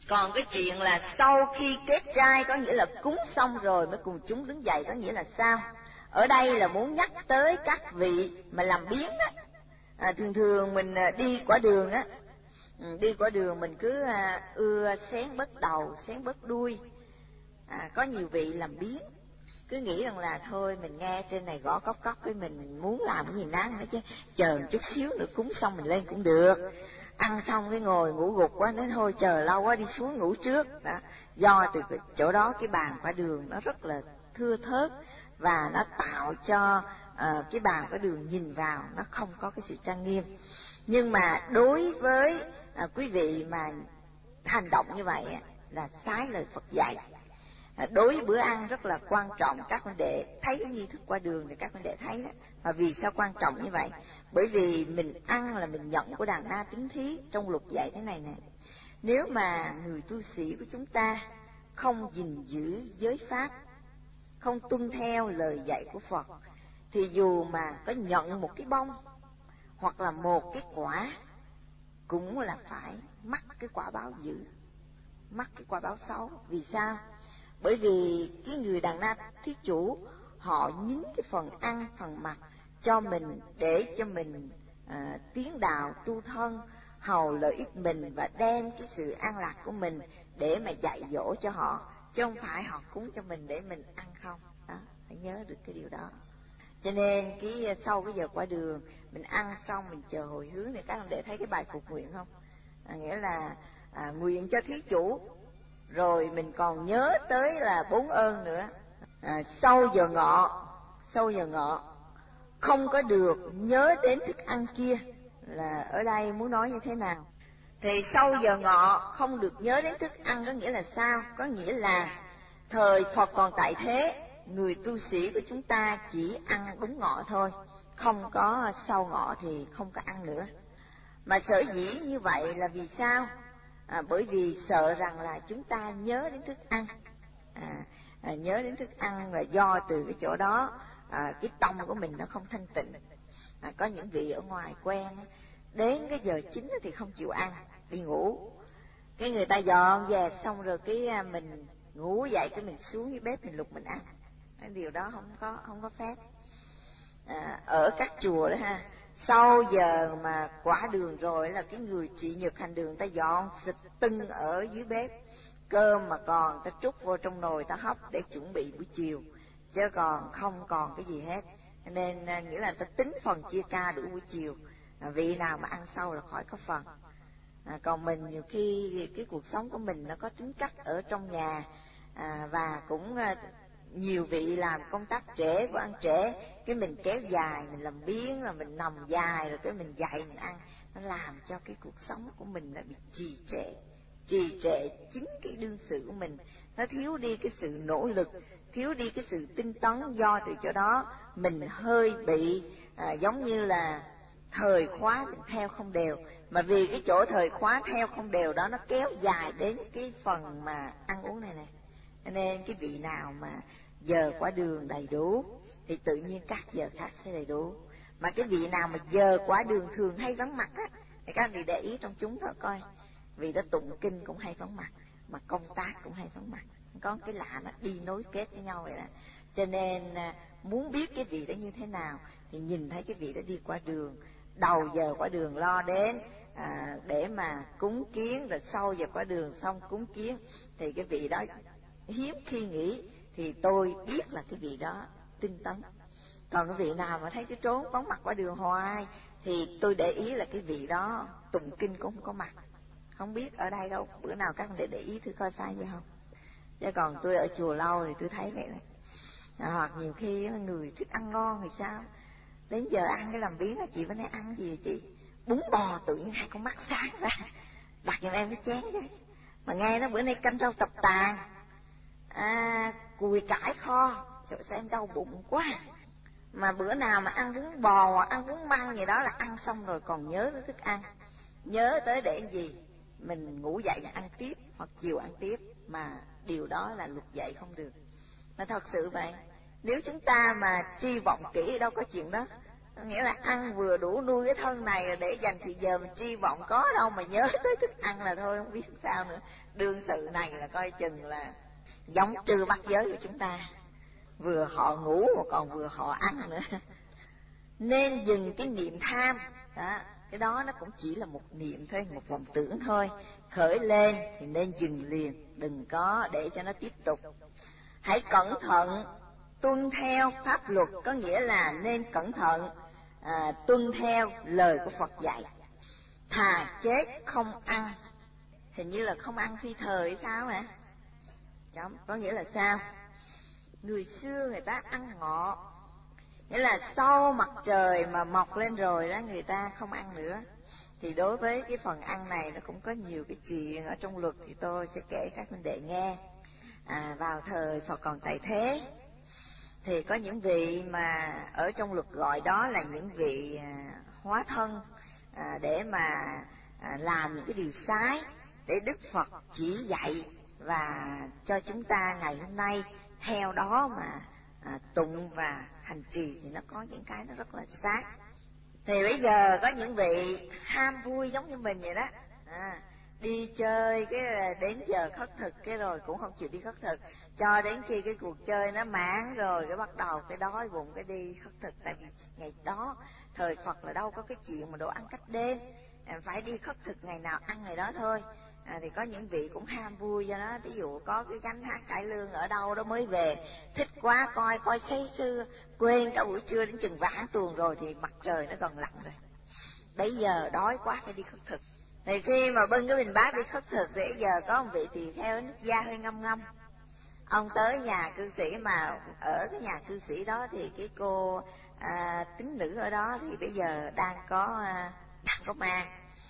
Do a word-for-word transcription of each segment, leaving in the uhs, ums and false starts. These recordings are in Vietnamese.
Còn cái chuyện là sau khi kết trai, có nghĩa là cúng xong rồi mới cùng chúng đứng dậy, có nghĩa là sao? Ở đây là muốn nhắc tới các vị mà làm biếng á. À, thường thường mình đi quả đường á, đi quả đường mình cứ à, ưa xén bớt đầu, xén bớt đuôi. À, có nhiều vị làm biếng, cứ nghĩ rằng là thôi mình nghe trên này gõ cốc cốc với mình muốn làm cái gì nán nữa chứ, chờ một chút xíu nữa cúng xong mình lên cũng được. Ăn xong cái ngồi ngủ gục quá, nói thôi chờ lâu quá đi xuống ngủ trước. Đó. Do từ chỗ đó cái bàn quả đường nó rất là thưa thớt, và nó tạo cho uh, cái bàn quả đường nhìn vào nó không có cái sự trang nghiêm. Nhưng mà đối với uh, quý vị mà hành động như vậy là trái lời Phật dạy. Đối với bữa ăn rất là quan trọng, các huynh đệ thấy cái nghi thức qua đường thì các huynh đệ thấy đó. Và vì sao quan trọng như vậy? Bởi vì mình ăn là mình nhận của đàn na tín thí, trong luật dạy thế này nè. Nếu mà người tu sĩ của chúng ta không gìn giữ giới pháp, không tuân theo lời dạy của Phật, thì dù mà có nhận một cái bông hoặc là một cái quả cũng là phải mắc cái quả báo dữ, mắc cái quả báo xấu. Vì sao? Bởi vì cái người đàn na thí chủ họ nhín cái phần ăn, phần mặc cho mình để cho mình à, tiến đạo tu thân, hầu lợi ích mình và đem cái sự an lạc của mình để mà dạy dỗ cho họ, chứ không phải họ cúng cho mình để mình ăn không. Đó, phải nhớ được cái điều đó. Cho nên cái sau cái giờ quả đường mình ăn xong mình chờ hồi hướng thì các ông để thấy cái bài phục nguyện không? À, nghĩa là à, nguyện cho thí chủ, rồi mình còn nhớ tới là bốn ơn nữa. À, sau giờ ngọ, sau giờ ngọ không có được nhớ đến thức ăn kia, là ở đây muốn nói như thế nào? Thì sau giờ ngọ không được nhớ đến thức ăn có nghĩa là sao? Có nghĩa là thời Phật còn tại thế, người tu sĩ của chúng ta chỉ ăn đúng ngọ thôi, không có sau ngọ thì không có ăn nữa. Mà sở dĩ như vậy là vì sao? À, bởi vì sợ rằng là chúng ta nhớ đến thức ăn, à, à, nhớ đến thức ăn, và do từ cái chỗ đó à, cái tâm của mình nó không thanh tịnh. À, có những vị ở ngoài quen đến cái giờ chín thì không chịu ăn, đi ngủ. Cái người ta dọn dẹp xong rồi cái mình ngủ dậy, cái mình xuống dưới bếp mình lục mình ăn. Cái điều đó không có không có phép. À, ở các chùa đó ha, sau giờ mà quả đường rồi là cái người trị nhược hành đường ta dọn xịt tưng ở dưới bếp, cơm mà còn ta trút vô trong nồi ta hấp để chuẩn bị buổi chiều, chứ còn không còn cái gì hết. Nên à, nghĩa là ta tính phần chia ca đủ buổi chiều. À, vị nào mà ăn sau là khỏi có phần. À, còn mình nhiều khi cái cuộc sống của mình nó có tính cách ở trong nhà, à, và cũng à, nhiều vị làm công tác trễ, của ăn trễ, cái mình kéo dài, mình làm biếng, rồi mình nằm dài, rồi cái mình dậy mình ăn, nó làm cho cái cuộc sống của mình nó bị trì trệ, trì trệ chính cái đương sự của mình, nó thiếu đi cái sự nỗ lực, thiếu đi cái sự tinh tấn. Do từ chỗ đó mình hơi bị à, giống như là thời khóa mình theo không đều, mà vì cái chỗ thời khóa theo không đều đó nó kéo dài đến cái phần mà ăn uống này này. Nên cái vị nào mà giờ quả đường đầy đủ thì tự nhiên các giờ khác sẽ đầy đủ. Mà cái vị nào mà giờ quả đường thường hay vắng mặt á, thì các vị để ý trong chúng thôi coi, vì đó tụng kinh cũng hay vắng mặt, mà công tác cũng hay vắng mặt, có cái lạ nó đi nối kết với nhau vậy đó. Cho nên muốn biết cái vị đó như thế nào thì nhìn thấy cái vị đó đi qua đường, đầu giờ quả đường lo đến à, để mà cúng kiến, rồi sau giờ quả đường xong cúng kiến, thì cái vị đó hiếm khi nghĩ thì tôi biết là cái vị đó tinh tấn. Còn cái vị nào mà thấy cái trốn vắng mặt quả đường hoài thì tôi để ý là cái vị đó tụng kinh cũng không có mặt. Không biết ở đây đâu, bữa nào các bạn để để ý thử coi phải vậy không. Chứ còn tôi ở chùa lâu thì tôi thấy vậy đấy. À, hoặc nhiều khi người thích ăn ngon thì sao, đến giờ ăn cái làm biếng là chị bữa nay ăn gì vậy chị? Bún bò, tự nhiên hai con mắt sáng ra đặt cho em cái chén vậy. Mà nghe nó bữa nay canh rau tập tàn, à, cùi cải kho, trời sao em đau bụng quá. Mà bữa nào mà ăn bún bò hoặc ăn bún măng gì đó là ăn xong rồi còn nhớ tới thức ăn, nhớ tới để gì mình ngủ dậy là ăn tiếp, hoặc chiều ăn tiếp, mà điều đó là luật dạy không được. Mà thật sự vậy, nếu chúng ta mà tri vọng kỹ đâu có chuyện đó. Nghĩa là ăn vừa đủ nuôi cái thân này rồi để dành thì giờ mình tri vọng có đâu mà nhớ tới thức ăn là thôi, không biết sao nữa. Đương sự này là coi chừng là giống trừ bắt giới của chúng ta, vừa họ ngủ mà còn vừa họ ăn nữa. Nên dừng cái niệm tham đó, cái đó nó cũng chỉ là một niệm thôi, một vọng tưởng thôi. Khởi lên thì nên dừng liền, đừng có để cho nó tiếp tục. Hãy cẩn thận tuân theo pháp luật, có nghĩa là nên cẩn thận à, tuân theo lời của Phật dạy. Thà chết không ăn, hình như là không ăn phi thời sao hả? Chấm, có nghĩa là sao? Người xưa người ta ăn ngọ, nghĩa là sau mặt trời mà mọc lên rồi đó người ta không ăn nữa. Thì đối với cái phần ăn này nó cũng có nhiều cái chuyện ở trong luật, thì tôi sẽ kể các huynh đệ nghe. À, vào thời Phật còn tại thế thì có những vị mà ở trong luật gọi đó là những vị à, hóa thân à, để mà à, làm những cái điều sai để Đức Phật chỉ dạy và cho chúng ta ngày hôm nay theo đó mà à, tụng và hành trì, thì nó có những cái nó rất là sát. Thì bây giờ có những vị ham vui giống như mình vậy đó, à, đi chơi cái đến giờ khất thực cái rồi cũng không chịu đi khất thực, cho đến khi cái cuộc chơi nó mãn rồi cái bắt đầu cái đói bụng cái đi khất thực. Tại vì ngày đó thời Phật là đâu có cái chuyện mà đồ ăn cách đêm, à, phải đi khất thực ngày nào ăn ngày đó thôi. À, thì có những vị cũng ham vui do đó, ví dụ có cái gánh hát cải lương ở đâu đó mới về, thích quá coi coi say sưa, quên cả buổi trưa đến chừng vãn tuồng rồi thì mặt trời nó gần lặn rồi. Bây giờ đói quá phải đi khất thực. Thì khi mà bưng cái bình bát đi khất thực thì bây giờ có một vị tỳ kheo nước da hơi ngâm ngâm. Ông tới nhà cư sĩ, mà ở cái nhà cư sĩ đó thì cái cô à, tín nữ ở đó thì bây giờ đang có à, đang có ma.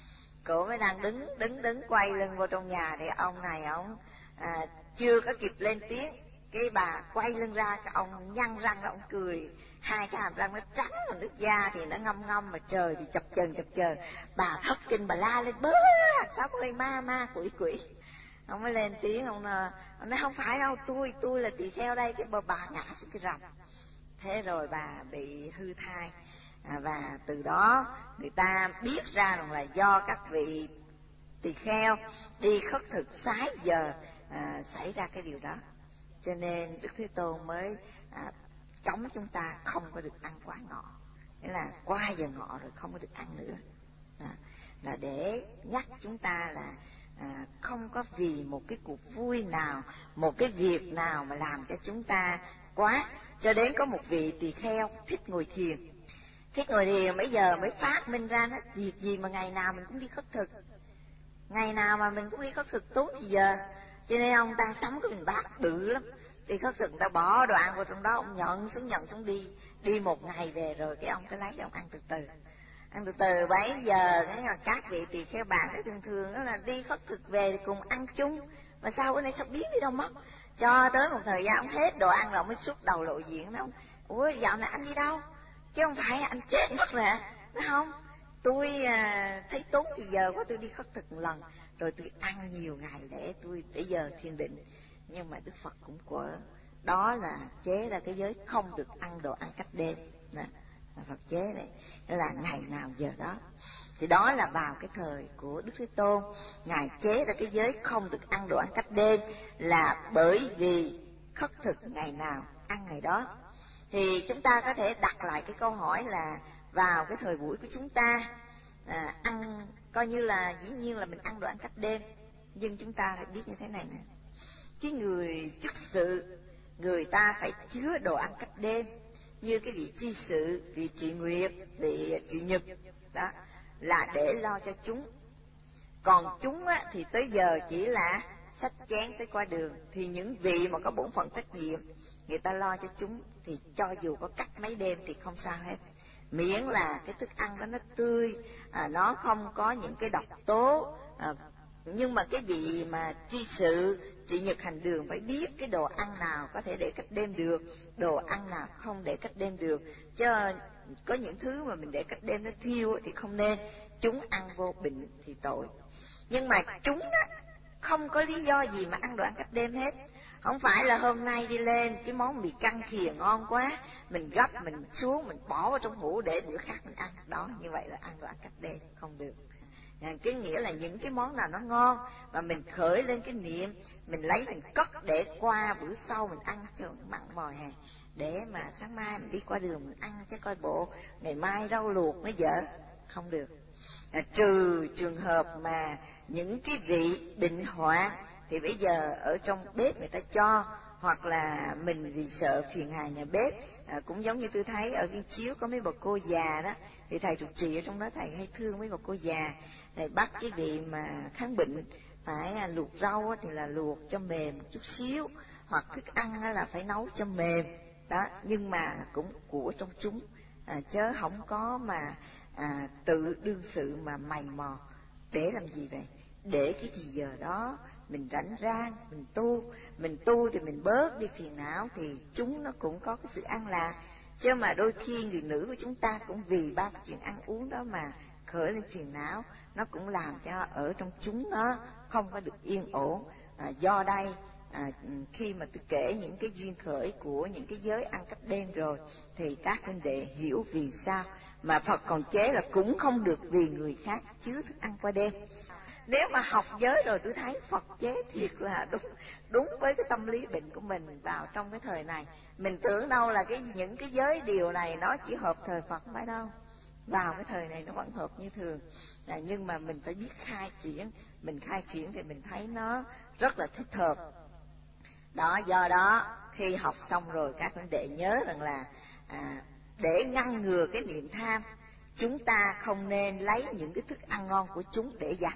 Cổ mới đang đứng đứng đứng quay lưng vô trong nhà, thì ông này ông à, chưa có kịp lên tiếng, cái bà quay lưng ra, cái ông nhăn răng, ông cười, hai cái hàm răng nó trắng mà nước da thì nó ngâm ngâm, mà trời thì chập chờn chập chờn. Bà thất kinh, bà la lên bớ, sao ơi ma ma quỷ quỷ. Ông mới lên tiếng, ông nói, ông nói không phải đâu, tôi tôi là tỳ kheo đây. Cái bà, bà ngã xuống cái rầm. Thế rồi bà bị hư thai. À, và từ đó người ta biết ra rằng là do các vị tỳ kheo đi khất thực sái giờ à, xảy ra cái điều đó. Cho nên Đức Thế Tôn mới à, cấm chúng ta không có được ăn quá ngọ, nghĩa là qua giờ ngọ rồi không có được ăn nữa. À, là để nhắc chúng ta là à, không có vì một cái cuộc vui nào, một cái việc nào mà làm cho chúng ta quá. Cho đến có một vị tỳ kheo thích ngồi thiền. Thích ngồi thiền bây giờ mới phát minh ra nó, việc gì mà ngày nào mình cũng đi khất thực, ngày nào mà mình cũng đi khất thực tốn thì giờ. Cho nên ông ta sắm cái bình bát bự lắm, đi khất thực ta bỏ đồ ăn vào trong đó, ông nhận xuống nhận xuống đi đi một ngày về rồi cái ông cứ lấy ông ăn từ từ, ăn từ từ. Bấy giờ cái các vị tỳ kheo bàn cái thường thường đó là đi khất thực về thì cùng ăn chung, mà sao bữa nay sao biến đi đâu mất. Cho tới một thời gian ông hết đồ ăn rồi ông mới xuất đầu lộ diện. Nó ông, ủa dạo này anh đi đâu, chứ không phải anh chết mất rồi hả? Nó không, tôi à, thấy tốt thì giờ quá tôi đi khất thực một lần, rồi tôi ăn nhiều ngày để tôi để giờ thiền định. Nhưng mà Đức Phật cũng của đó là chế ra cái giới không được ăn đồ ăn cách đêm. Nè, Phật chế này là ngày nào giờ đó. Thì đó là vào cái thời của Đức Thế Tôn, Ngài chế ra cái giới không được ăn đồ ăn cách đêm là bởi vì khất thực ngày nào ăn ngày đó. Thì chúng ta có thể đặt lại cái câu hỏi là vào cái thời buổi của chúng ta à, ăn coi như là dĩ nhiên là mình ăn đồ ăn cách đêm, nhưng chúng ta phải biết như thế này nè, cái người chức sự người ta phải chứa đồ ăn cách đêm, như cái vị tri sự, vị trị nguyệt, vị trị nhật đó là để lo cho chúng. Còn chúng á, thì tới giờ chỉ là xách chén tới qua đường. Thì những vị mà có bổn phận trách nhiệm, người ta lo cho chúng, thì cho dù có cắt mấy đêm thì không sao hết, miễn là cái thức ăn đó nó tươi, à, nó không có những cái độc tố. À, nhưng mà cái vị mà tri sự, trị nhật hành đường phải biết cái đồ ăn nào có thể để cách đêm được, đồ ăn nào không để cách đêm được. Chứ có những thứ mà mình để cách đêm nó thiêu thì không nên, chúng ăn vô bệnh thì tội. Nhưng mà chúng á, không có lý do gì mà ăn đồ ăn cách đêm hết. Không phải là hôm nay đi lên cái món mì căng khìa ngon quá, mình gấp mình xuống mình bỏ vào trong hũ để bữa khác mình ăn. Đó, như vậy là ăn đồ ăn cách đêm, không được. À, cái nghĩa là những cái món nào nó ngon mà mình khởi lên cái niệm, mình lấy mình cất để qua bữa sau mình ăn cho mặn mòi hè, để mà sáng mai mình đi qua đường mình ăn chứ coi bộ ngày mai rau luộc nó dở, không được. À, trừ trường hợp mà những cái vị bệnh hoạn thì bây giờ ở trong bếp người ta cho, hoặc là mình vì sợ phiền hà nhà bếp. À, cũng giống như tôi thấy ở Viên Chiếu có mấy bà cô già đó, thì thầy trụ trì ở trong đó thầy hay thương mấy bà cô già, thầy bắt cái vị mà kháng bệnh phải luộc rau thì là luộc cho mềm một chút xíu, hoặc thức ăn là phải nấu cho mềm đó, nhưng mà cũng của trong chúng, à, chớ không có mà à, tự đương sự mà mày mò. Để làm gì vậy? Để cái thì giờ đó mình rảnh rang, mình tu, mình tu thì mình bớt đi phiền não, thì chúng nó cũng có cái sự an lạc. Chứ mà đôi khi người nữ của chúng ta cũng vì ba cái chuyện ăn uống đó mà khởi lên phiền não, nó cũng làm cho ở trong chúng nó không có được yên ổn. À, do đây à, khi mà tôi kể những cái duyên khởi của những cái giới ăn cách đêm rồi, thì các huynh đệ hiểu vì sao mà Phật còn chế là cũng không được vì người khác chứa thức ăn qua đêm. Nếu mà học giới rồi tôi thấy Phật chế thiệt là đúng đúng với cái tâm lý bệnh của mình vào trong cái thời này. Mình tưởng đâu là cái những cái giới điều này nó chỉ hợp thời Phật, không phải đâu. Vào cái thời này nó vẫn hợp như thường. À, nhưng mà mình phải biết khai triển. Mình khai triển thì mình thấy nó rất là thích hợp. Đó, do đó khi học xong rồi các huynh đệ nhớ rằng là à, để ngăn ngừa cái niệm tham, chúng ta không nên lấy những cái thức ăn ngon của chúng để dành.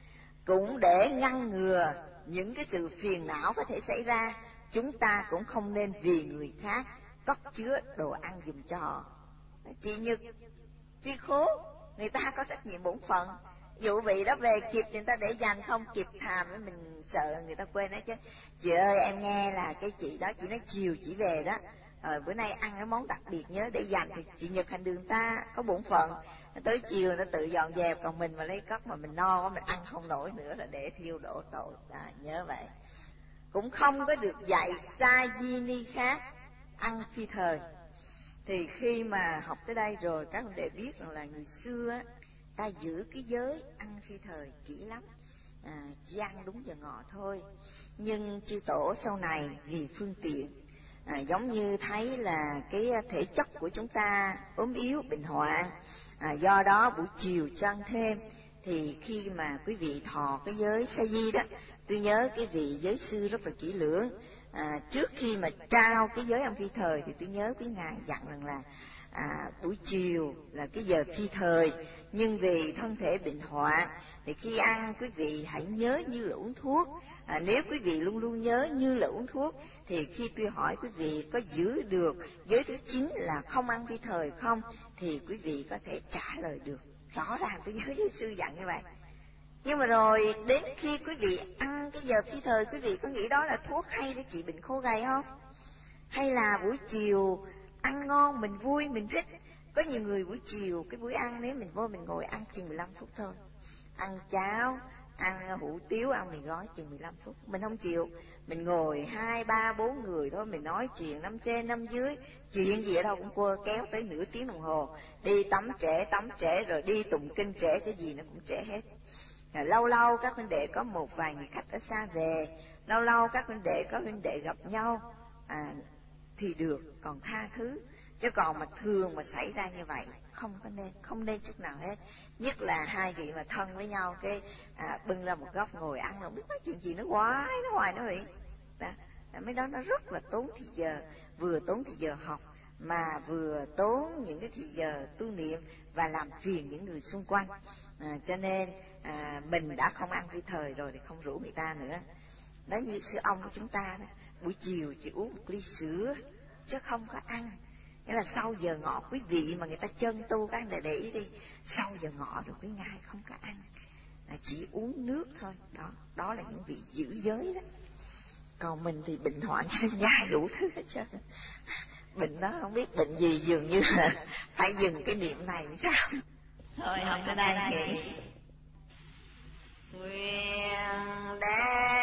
Cũng để ngăn ngừa những cái sự phiền não có thể xảy ra, chúng ta cũng không nên vì người khác cất chứa đồ ăn giùm cho họ. Chị Nhật, Tri Khố, người ta có trách nhiệm bổn phận. Dụ vị đó về kịp người ta để dành, không kịp thàm với mình sợ người ta quên đó chứ. Chị ơi, em nghe là cái chị đó, chị nói chiều chị về đó, ờ, bữa nay ăn cái món đặc biệt nhớ để dành, thì chị Nhật hành đường ta có bổn phận. Tới chiều nó tự dọn dẹp, còn mình mà lấy cất mà mình no quá mình ăn không nổi nữa là để thiêu đổ tội. Đó, nhớ vậy. Cũng không có được dạy sa di ni khác ăn phi thời. Thì khi mà học tới đây rồi các bạn đệ biết rằng là người xưa á, ta giữ cái giới ăn phi thời kỹ lắm, à, chỉ ăn đúng giờ ngọ thôi. Nhưng chư tổ sau này vì phương tiện, à, giống như thấy là cái thể chất của chúng ta ốm yếu bệnh hoạn, à, do đó buổi chiều cho ăn thêm. Thì khi mà quý vị thọ cái giới sa di đó, tôi nhớ cái vị giới sư rất là kỹ lưỡng. À, trước khi mà trao cái giới ăn phi thời thì tôi nhớ quý ngài dặn rằng là à, buổi chiều là cái giờ phi thời, nhưng vì thân thể bệnh hoạn thì khi ăn quý vị hãy nhớ như là uống thuốc. À, nếu quý vị luôn luôn nhớ như là uống thuốc thì khi tôi hỏi quý vị có giữ được giới thứ chín là không ăn phi thời không, thì quý vị có thể trả lời được. Rõ ràng tôi nhớ giới sư dặn như vậy. Nhưng mà rồi đến khi quý vị ăn cái giờ phi thời, quý vị có nghĩ đó là thuốc hay để trị bệnh khô gầy không? Hay là buổi chiều ăn ngon, mình vui, mình thích. Có nhiều người buổi chiều, cái buổi ăn nếu mình vô mình ngồi ăn chừng mười lăm phút thôi. Ăn cháo, ăn hủ tiếu, ăn mì gói chừng mười lăm phút. Mình không chịu, mình ngồi hai, ba, bốn người thôi, mình nói chuyện năm trên, năm dưới. Chuyện gì ở đâu cũng quơ kéo tới nửa tiếng đồng hồ. Đi tắm trễ, tắm trễ, rồi đi tụng kinh trễ, cái gì nó cũng trễ hết. À, lâu lâu các huynh đệ có một vài người khách ở xa về, lâu lâu các huynh đệ có huynh đệ gặp nhau, à, thì được, còn tha thứ. Chứ còn mà thường mà xảy ra như vậy không có nên, không nên chút nào hết. Nhất là hai vị mà thân với nhau, cái à, bưng ra một góc ngồi ăn, không biết nói chuyện gì nó hoài, nó hoài nó bị. Đó, mấy đó nó rất là tốn thì giờ, vừa tốn thì giờ học, mà vừa tốn những cái thì giờ tu niệm và làm phiền những người xung quanh. À, cho nên à, mình đã không ăn phi thời rồi thì không rủ người ta nữa. Đó như sư ông của chúng ta đó, buổi chiều chỉ uống một ly sữa chứ không có ăn. Nghĩa là sau giờ ngọ quý vị mà người ta chân tu các anh để ý đi, sau giờ ngọ rồi quý ngài không có ăn, là chỉ uống nước thôi. Đó, đó là những vị giữ giới đó. Còn mình thì bệnh hoạn nhai đủ thứ hết trơn. Bệnh đó không biết bệnh gì, dường như là phải dừng cái niệm này sao. Thôi học tới đây thì nguyện đem